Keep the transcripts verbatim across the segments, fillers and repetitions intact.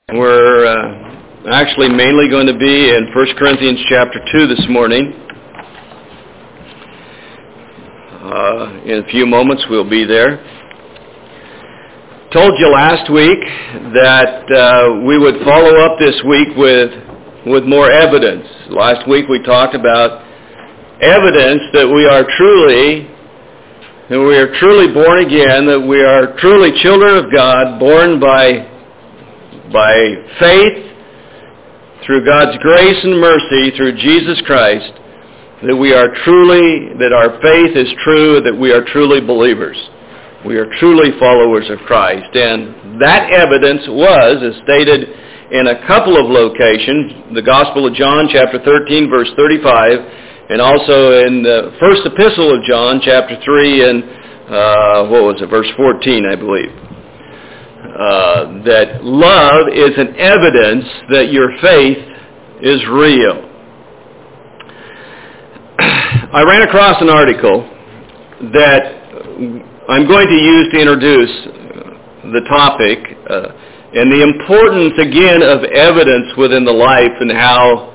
We're uh, actually mainly going to be in First Corinthians chapter two this morning. Uh, in a few moments we'll be there. Told you last week that uh, we would follow up this week with with more evidence. Last week we talked about evidence that we are truly, that we are truly born again, that we are truly children of God, born by by faith, through God's grace and mercy, through Jesus Christ, that we are truly, that our faith is true, that we are truly believers. We are truly followers of Christ. And that evidence was, as stated in a couple of locations, the Gospel of John, chapter thirteen, verse thirty-five, and also in the first epistle of John, chapter three, and uh, what was it, verse fourteen, I believe. Uh, that love is an evidence that your faith is real. I ran across an article that I'm going to use to introduce the topic uh, and the importance, again, of evidence within the life and how,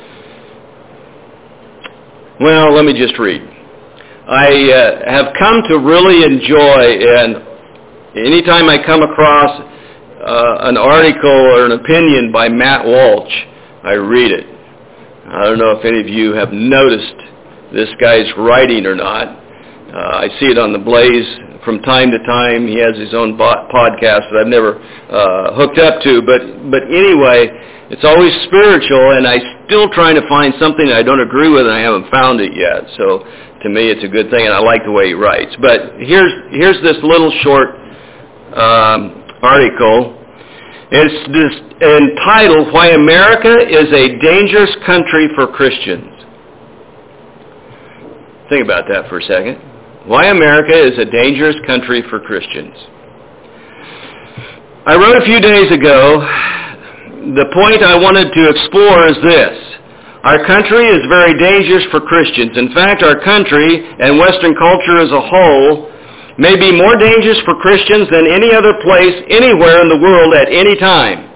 well, let me just read. I uh, have come to really enjoy, and anytime I come across uh, an article or an opinion by Matt Walsh, I read it. I don't know if any of you have noticed this guy's writing or not. Uh, I see it on the Blaze from time to time. He has his own bo- podcast that I've never uh, hooked up to. But, but anyway, it's always spiritual, and I'm still trying to find something that I don't agree with, and I haven't found it yet. So to me, it's a good thing, and I like the way he writes. But here's here's this little short Um, article. It's this, entitled, Why America is a Dangerous Country for Christians. Think about that for a second. Why America is a dangerous country for Christians. I wrote a few days ago, the point I wanted to explore is this. Our country is very dangerous for Christians. In fact, our country and Western culture as a whole may be more dangerous for Christians than any other place anywhere in the world at any time.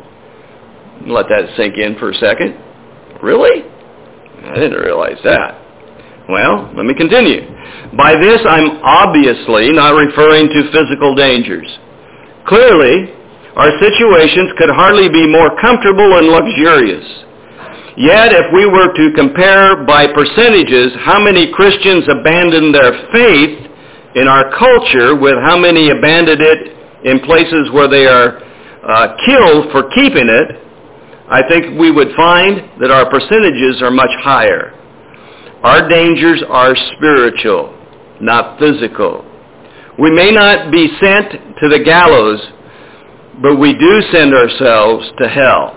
Let that sink in for a second. Really? I didn't realize that. Well, let me continue. By this, I'm obviously not referring to physical dangers. Clearly, our situations could hardly be more comfortable and luxurious. Yet, if we were to compare by percentages how many Christians abandon their faith in our culture with how many abandoned it in places where they are uh, killed for keeping it, I think we would find that our percentages are much higher. Our dangers are spiritual, not physical. We may not be sent to the gallows, but we do send ourselves to hell.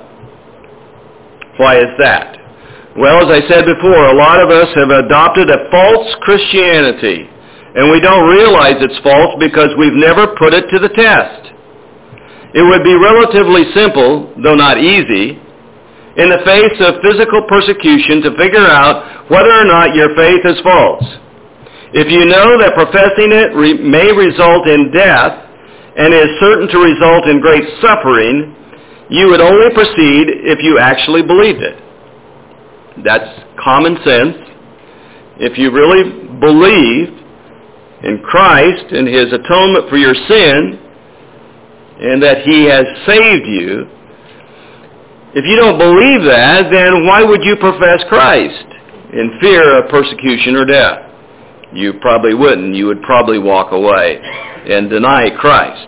Why is that? Well, as I said before, a lot of us have adopted a false Christianity. And we don't realize it's false because we've never put it to the test. It would be relatively simple, though not easy, in the face of physical persecution to figure out whether or not your faith is false. If you know that professing it re- may result in death and is certain to result in great suffering, you would only proceed if you actually believed it. That's common sense. If you really believed in Christ and His atonement for your sin, and that He has saved you, if you don't believe that, then why would you profess Christ in fear of persecution or death? You probably wouldn't. You would probably walk away and deny Christ.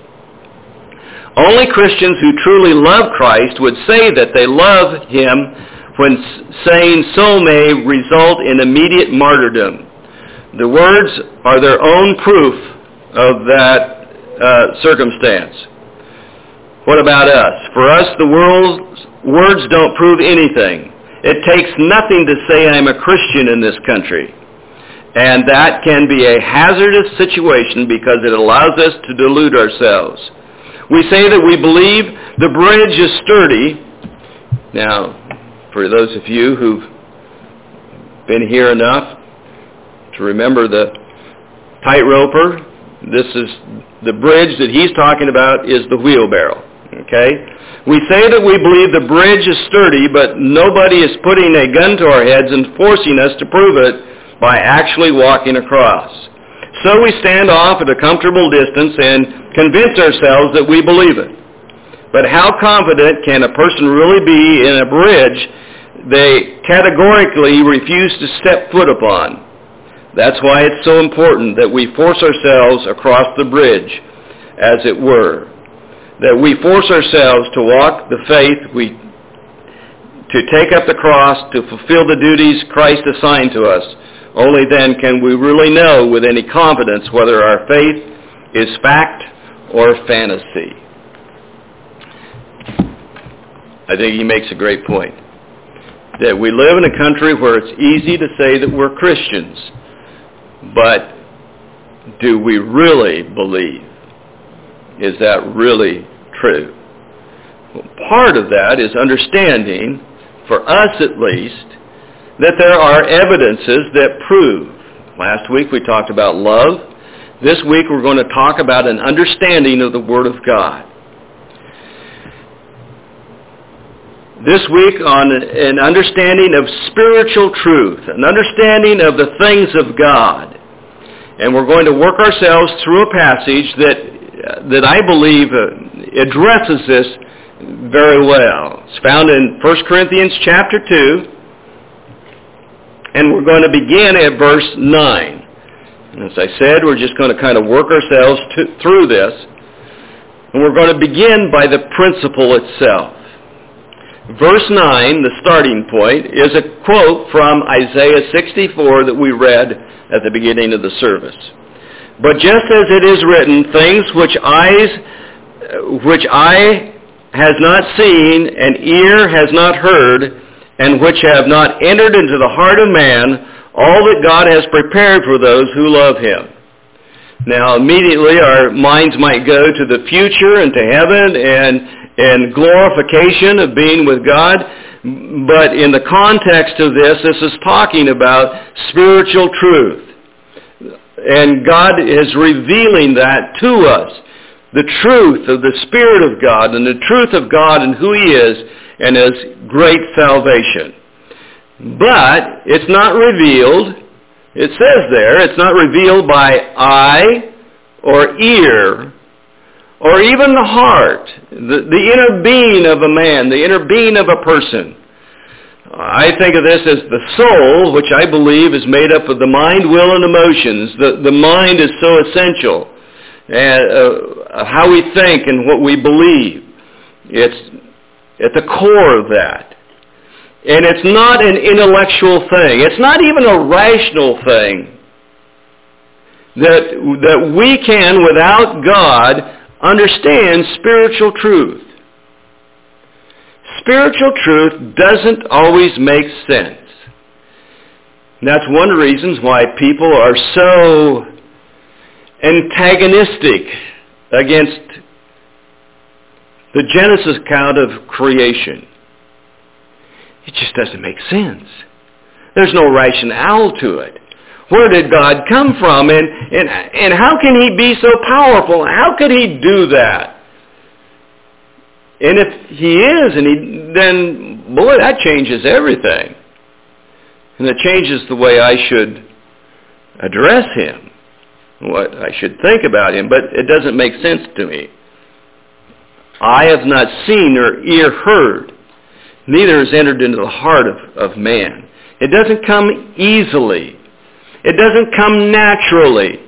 Only Christians who truly love Christ would say that they love Him when saying so may result in immediate martyrdom. The words are their own proof of that uh, circumstance. What about us? For us, the world's words don't prove anything. It takes nothing to say I'm a Christian in this country. And that can be a hazardous situation because it allows us to delude ourselves. We say that we believe the bridge is sturdy. Now, for those of you who've been here enough to remember the tightroper, this is the bridge that he's talking about is the wheelbarrow. Okay? We say that we believe the bridge is sturdy, but nobody is putting a gun to our heads and forcing us to prove it by actually walking across. So we stand off at a comfortable distance and convince ourselves that we believe it. But how confident can a person really be in a bridge they categorically refuse to step foot upon? That's why it's so important that we force ourselves across the bridge, as it were. That we force ourselves to walk the faith, we, to take up the cross, to fulfill the duties Christ assigned to us. Only then can we really know with any confidence whether our faith is fact or fantasy. I think he makes a great point. That we live in a country where it's easy to say that we're Christians, but do we really believe? Is that really true? Well, part of that is understanding, for us at least, that there are evidences that prove. Last week we talked about love. This week we're going to talk about an understanding of the Word of God. This week on an understanding of spiritual truth, an understanding of the things of God. And we're going to work ourselves through a passage that, uh, that I believe uh, addresses this very well. It's found in First Corinthians chapter two, and we're going to begin at verse nine. And as I said, we're just going to kind of work ourselves to, through this. And we're going to begin by the principle itself. Verse nine, the starting point, is a quote from Isaiah sixty-four that we read at the beginning of the service. But just as it is written, things which eyes, which eye has not seen, and ear has not heard, and which have not entered into the heart of man, all that God has prepared for those who love him. Now, immediately our minds might go to the future and to heaven and and glorification of being with God, but in the context of this, this is talking about spiritual truth. And God is revealing that to us, the truth of the Spirit of God and the truth of God and who he is and his great salvation. But it's not revealed, it says there, it's not revealed by eye or ear or even the heart, the, the inner being of a man, the inner being of a person. I think of this as the soul, which I believe is made up of the mind, will, and emotions. The, the mind is so essential. And, uh, how we think and what we believe. It's at the core of that. And it's not an intellectual thing. It's not even a rational thing that, that we can, without God, understand spiritual truth. Spiritual truth doesn't always make sense. And that's one of the reasons why people are so antagonistic against the Genesis account of creation. It just doesn't make sense. There's no rationale to it. Where did God come from? And, and, and how can he be so powerful? How could he do that? And if he is, and he, then, boy, that changes everything. And it changes the way I should address him, what I should think about him. But it doesn't make sense to me. Eye have not seen nor ear heard, neither has entered into the heart of, of man. It doesn't come easily. It doesn't come naturally.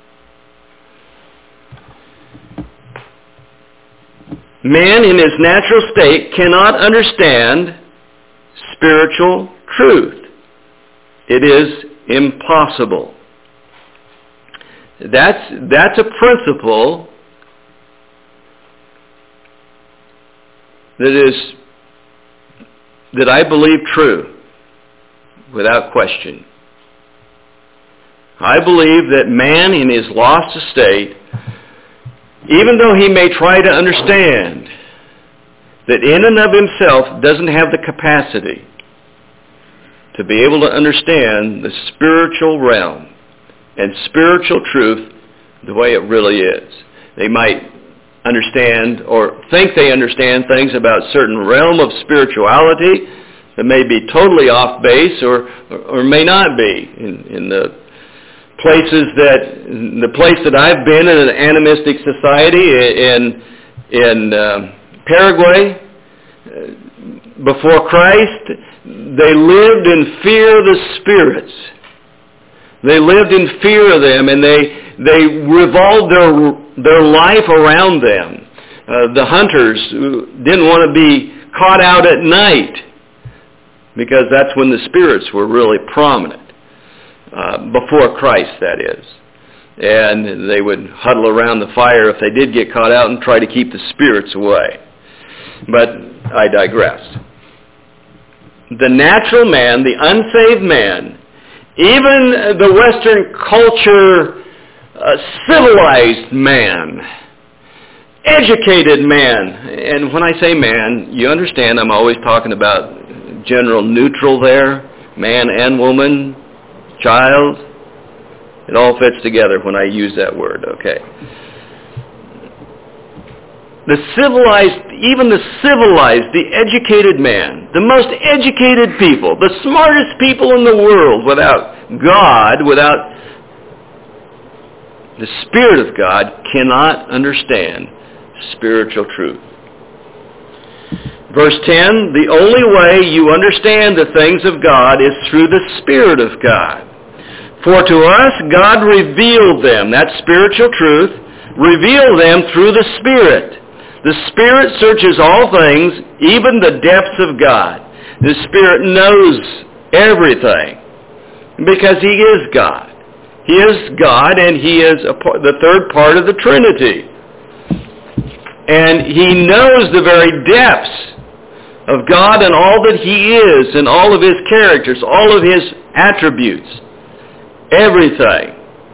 Man in his natural state cannot understand spiritual truth. It is impossible. That's, that's a principle that is, that I believe true, without question. I believe that man in his lost estate, even though he may try to understand, that in and of himself doesn't have the capacity to be able to understand the spiritual realm and spiritual truth the way it really is. They might understand or think they understand things about certain realm of spirituality that may be totally off base or or may not be. In, in the places that the place that I've been in an animistic society in in uh, Paraguay before Christ, they lived in fear of the spirits. They lived in fear of them, and they they revolved their their life around them. Uh, the hunters didn't want to be caught out at night because that's when the spirits were really prominent. Uh, before Christ, that is. And they would huddle around the fire if they did get caught out and try to keep the spirits away. But I digress. The natural man, the unsaved man, even the Western culture, uh, civilized man, educated man, and when I say man, you understand I'm always talking about general neutral there, man and woman, child. It all fits together when I use that word, okay. The civilized, even the civilized, the educated man, the most educated people, the smartest people in the world, without God, without the Spirit of God, cannot understand spiritual truth. Verse ten, the only way you understand the things of God is through the Spirit of God. For to us God revealed them, that's spiritual truth, revealed them through the Spirit. The Spirit searches all things, even the depths of God. The Spirit knows everything because He is God. He is God, and He is a part, the third part of the Trinity. And He knows the very depths of God and all that He is and all of His characters, all of His attributes, everything.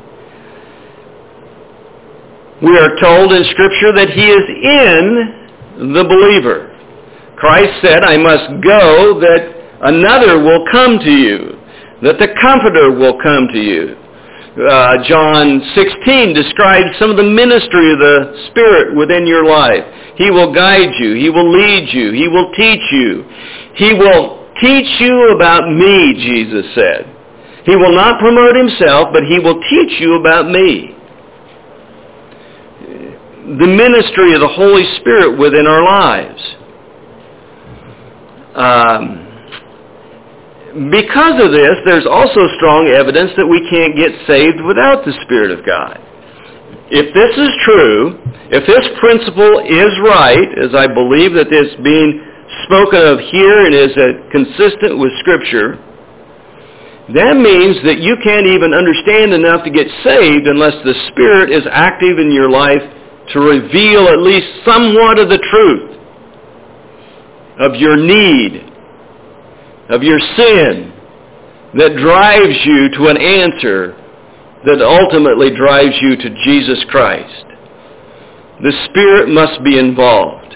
We are told in Scripture that He is in the believer. Christ said, I must go that another will come to you, that the Comforter will come to you. Uh, John sixteen describes some of the ministry of the Spirit within your life. He will guide you. He will lead you. He will teach you. He will teach you about me, Jesus said. He will not promote Himself, but He will teach you about me. The ministry of the Holy Spirit within our lives. Um, because of this, there's also strong evidence that we can't get saved without the Spirit of God. If this is true, if this principle is right, as I believe that it's being spoken of here and is uh, consistent with Scripture, that means that you can't even understand enough to get saved unless the Spirit is active in your life to reveal at least somewhat of the truth of your need, of your sin, that drives you to an answer that ultimately drives you to Jesus Christ. The Spirit must be involved.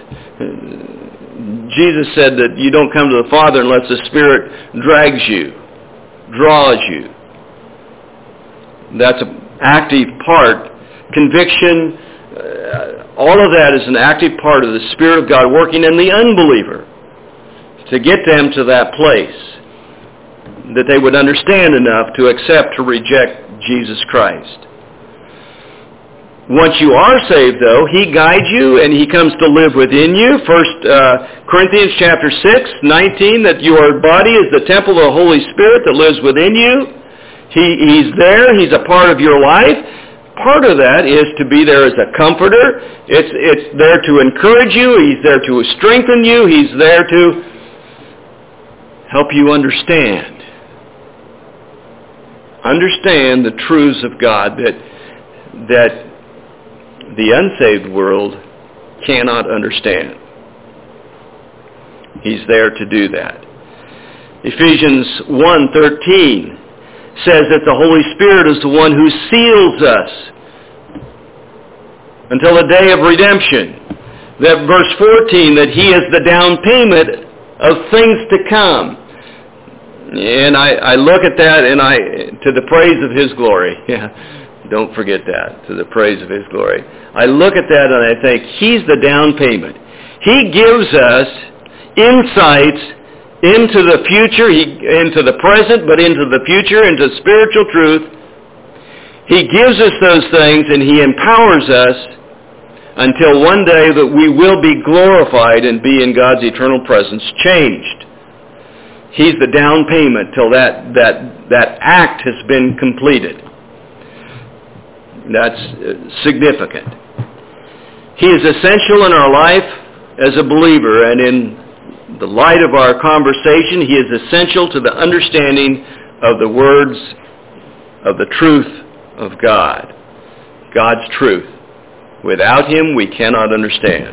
Jesus said that you don't come to the Father unless the Spirit drags you, draws you. That's an active part. Conviction, uh, all of that is an active part of the Spirit of God working in the unbeliever to get them to that place that they would understand enough to accept, to reject Jesus Christ. Once you are saved, though, He guides you and He comes to live within you. First uh, Corinthians chapter six, nineteen, that your body is the temple of the Holy Spirit that lives within you. He, he's there. He's a part of your life. Part of that is to be there as a comforter. It's, it's there to encourage you. He's there to strengthen you. He's there to help you understand. Understand the truths of God that that the unsaved world cannot understand. He's there to do that. Ephesians one thirteen says that the Holy Spirit is the one who seals us until the day of redemption. That verse fourteen, that He is the down payment of things to come. And I, I look at that and I, to the praise of His glory. Yeah. Don't forget that, to the praise of his glory. I look at that and I think, he's the down payment. He gives us insights into the future, he, into the present, but into the future, into spiritual truth. He gives us those things and he empowers us until one day that we will be glorified and be in God's eternal presence, changed. He's the down payment till that, that, that act has been completed. That's significant. He is essential in our life as a believer, and in the light of our conversation, he is essential to the understanding of the words of the truth of God. God's truth. Without him, we cannot understand.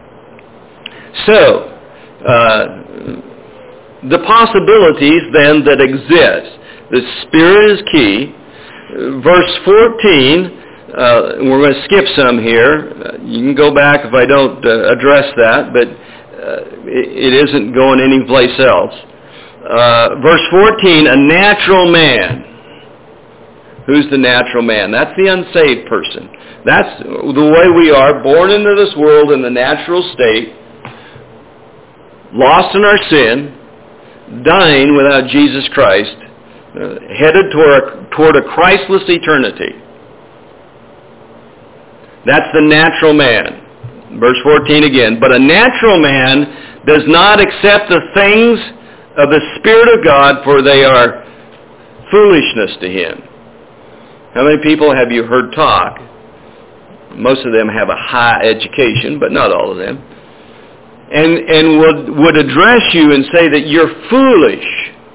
So, uh, the possibilities then that exist. The Spirit is key. Verse fourteen, uh, we're going to skip some here. Uh, you can go back if I don't uh, address that, but uh, it, it isn't going anyplace else. Uh, verse fourteen, a natural man. Who's the natural man? That's the unsaved person. That's the way we are, born into this world in the natural state, lost in our sin, dying without Jesus Christ, uh, headed toward a, toward a Christless eternity. That's the natural man. Verse fourteen again. But a natural man does not accept the things of the Spirit of God, for they are foolishness to him. How many people have you heard talk? Most of them have a high education, but not all of them. And and would would address you and say that you're foolish,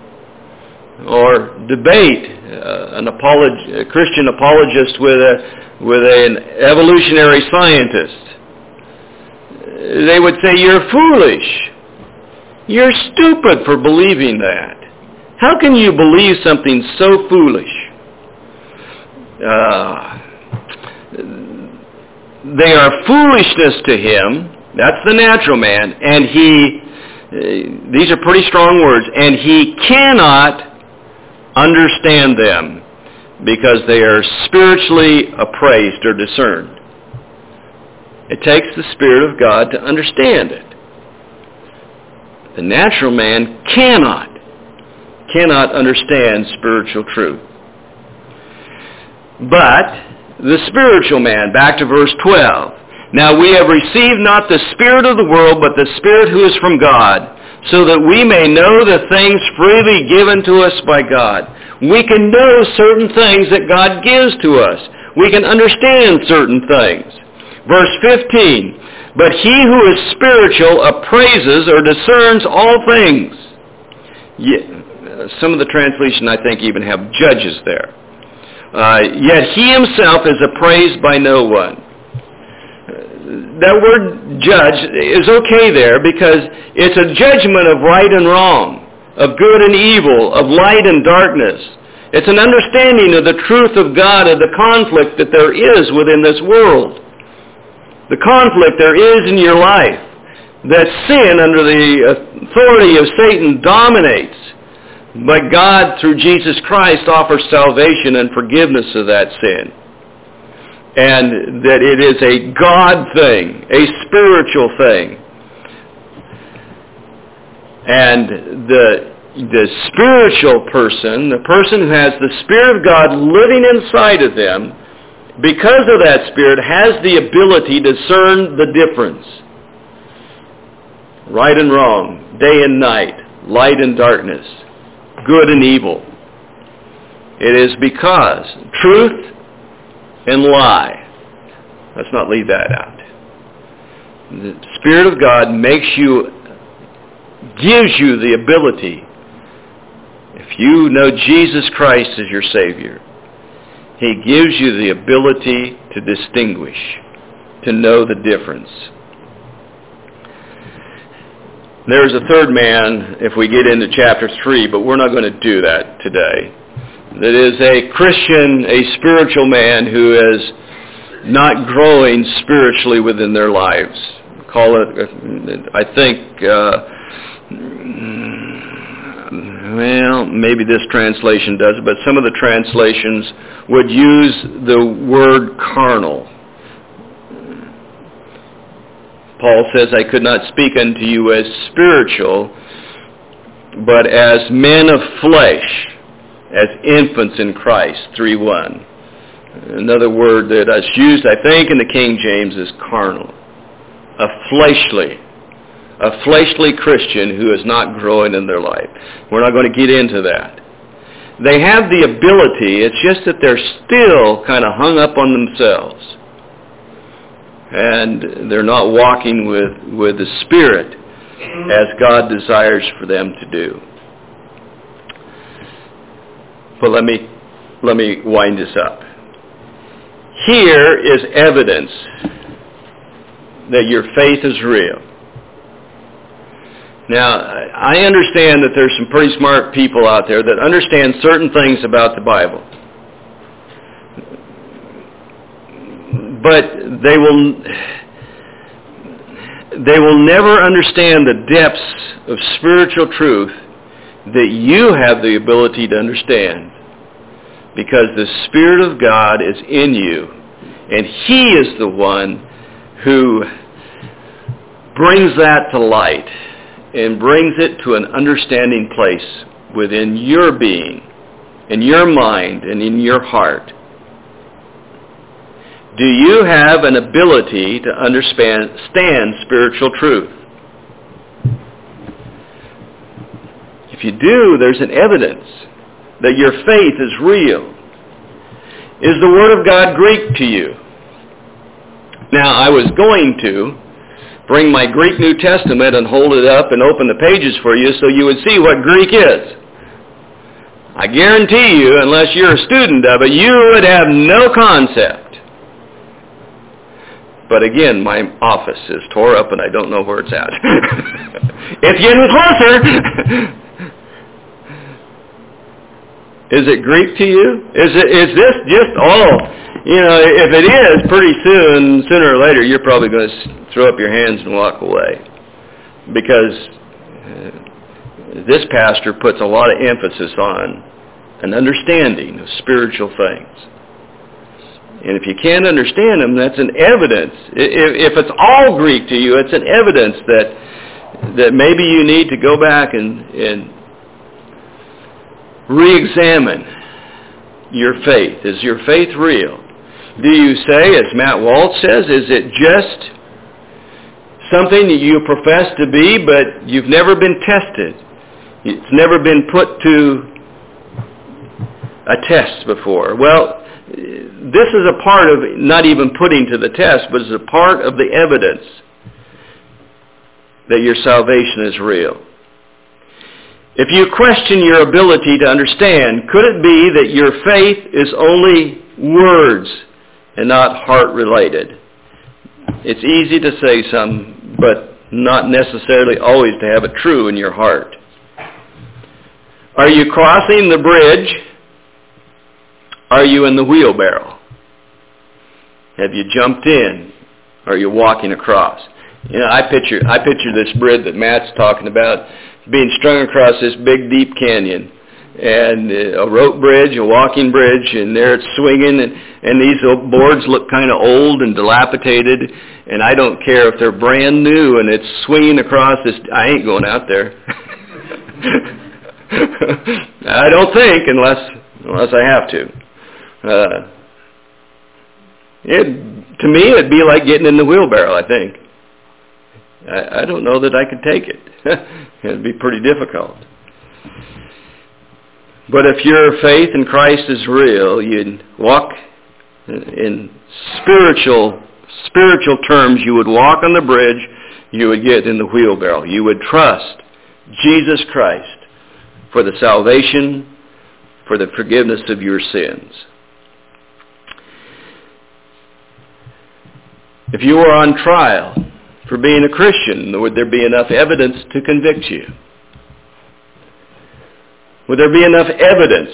or debate uh, an apolog- a Christian apologist with a with an evolutionary scientist. They would say you're foolish. You're stupid for believing that. How can you believe something so foolish? Uh, they are foolishness to him. That's the natural man. And he, uh, these are pretty strong words, and he cannot understand them because they are spiritually appraised or discerned. It takes the Spirit of God to understand it. The natural man cannot, cannot understand spiritual truth. But the spiritual man, back to verse twelve. Now we have received not the spirit of the world, but the Spirit who is from God, so that we may know the things freely given to us by God. We can know certain things that God gives to us. We can understand certain things. Verse fifteen. But he who is spiritual appraises or discerns all things. Some of the translation, I think, even have judges there. Uh, yet he himself is appraised by no one. That word judge is okay there because it's a judgment of right and wrong, of good and evil, of light and darkness. It's an understanding of the truth of God, of the conflict that there is within this world. The conflict there is in your life, that sin under the authority of Satan dominates. But God, through Jesus Christ, offers salvation and forgiveness of that sin. And that it is a God thing, a spiritual thing. And the, the spiritual person, the person who has the Spirit of God living inside of them, because of that Spirit, has the ability to discern the difference. Right and wrong, day and night, light and darkness, good and evil. It is because truth and lie. Let's not leave that out. The Spirit of God makes you, gives you the ability, if you know Jesus Christ as your Savior, He gives you the ability to distinguish, to know the difference. There's a third man, if we get into chapter three, but we're not going to do that today. That is a Christian, a spiritual man who is not growing spiritually within their lives. Call it, I think, uh, well, maybe this translation does it, but some of the translations would use the word carnal. Paul says, I could not speak unto you as spiritual, but as men of flesh, as infants in Christ, three one. Another word that is used, I think, in the King James is carnal. A fleshly, a fleshly Christian who is not growing in their life. We're not going to get into that. They have the ability, it's just that they're still kind of hung up on themselves. And they're not walking with, with the Spirit as God desires for them to do. But let me, let me wind this up. Here is evidence that your faith is real. Now, I understand that there's some pretty smart people out there that understand certain things about the Bible. But they will they will never understand the depths of spiritual truth that you have the ability to understand, because the Spirit of God is in you, and He is the one who brings that to light and brings it to an understanding place within your being, in your mind, and in your heart. Do you have an ability to understand spiritual truth? If you do, there's an evidence that your faith is real. Is the Word of God Greek to you? Now, I was going to bring my Greek New Testament and hold it up and open the pages for you so you would see what Greek is. I guarantee you, unless you're a student of it, you would have no concept. But again, my office is tore up and I don't know where it's at. It's getting closer. Is it Greek to you? Is it? Is this just all? You know, if it is, pretty soon, sooner or later, you're probably going to throw up your hands and walk away. Because uh, this pastor puts a lot of emphasis on an understanding of spiritual things. And if you can't understand them, that's an evidence. If, if it's all Greek to you, it's an evidence that that maybe you need to go back and, and re-examine your faith. Is your faith real? Do you say, as Matt Waltz says, is it just something that you profess to be, but you've never been tested? It's never been put to a test before. Well, this is a part of not even putting to the test, but it's a part of the evidence that your salvation is real. If you question your ability to understand, could it be that your faith is only words and not heart-related? It's easy to say some, but not necessarily always to have it true in your heart. Are you crossing the bridge? Are you in the wheelbarrow? Have you jumped in? Are you walking across? You know, I picture I picture this bridge that Matt's talking about being strung across this big, deep canyon. And a rope bridge, a walking bridge, and there it's swinging, and, and these boards look kind of old and dilapidated, and I don't care if they're brand new and it's swinging across this. I ain't going out there. I don't think, unless unless I have to. Uh, it, to me, it'd be like getting in the wheelbarrow, I think. I, I don't know that I could take it. It'd be pretty difficult. But if your faith in Christ is real, you'd walk in spiritual spiritual terms. You would walk on the bridge. You would get in the wheelbarrow. You would trust Jesus Christ for the salvation, for the forgiveness of your sins. If you were on trial for being a Christian, would there be enough evidence to convict you? Would there be enough evidence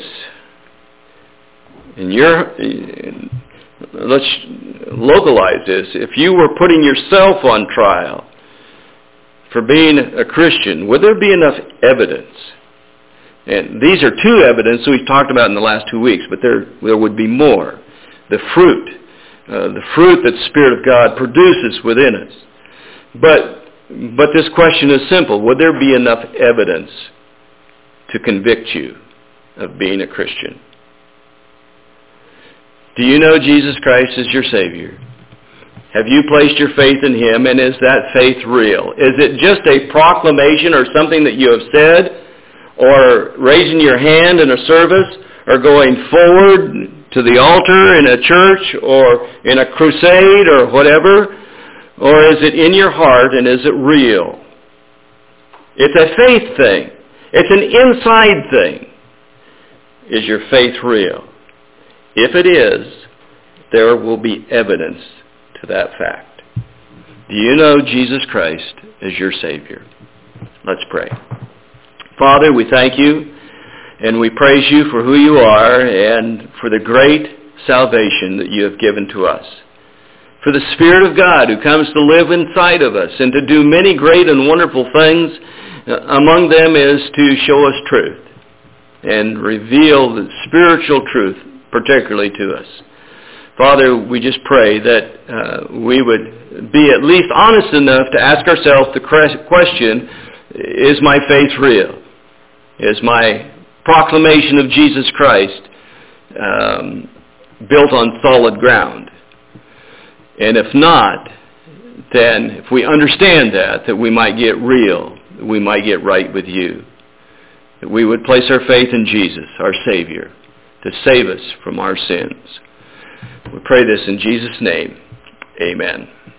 in your, let's localize this, if you were putting yourself on trial for being a Christian, would there be enough evidence And these are two evidence we've talked about in the last two weeks, but there, there would be more. The fruit, uh, the fruit that the Spirit of God produces within us. But, but this question is simple. Would there be enough evidence to convict you of being a Christian? Do you know Jesus Christ as your Savior? Have you placed your faith in Him, and is that faith real? Is it just a proclamation or something that you have said, or raising your hand in a service, or going forward to the altar in a church, or in a crusade, or whatever? Or is it in your heart, and is it real? It's a faith thing. It's an inside thing. Is your faith real? If it is, there will be evidence to that fact. Do you know Jesus Christ as your Savior? Let's pray. Father, we thank you and we praise you for who you are and for the great salvation that you have given to us. For the Spirit of God who comes to live inside of us and to do many great and wonderful things. Among them is to show us truth and reveal the spiritual truth particularly to us. Father, we just pray that uh, we would be at least honest enough to ask ourselves the question, is my faith real? Is my proclamation of Jesus Christ um, built on solid ground? And if not, then if we understand that, that we might get real, that we might get right with you, that we would place our faith in Jesus, our Savior, to save us from our sins. We pray this in Jesus' name. Amen.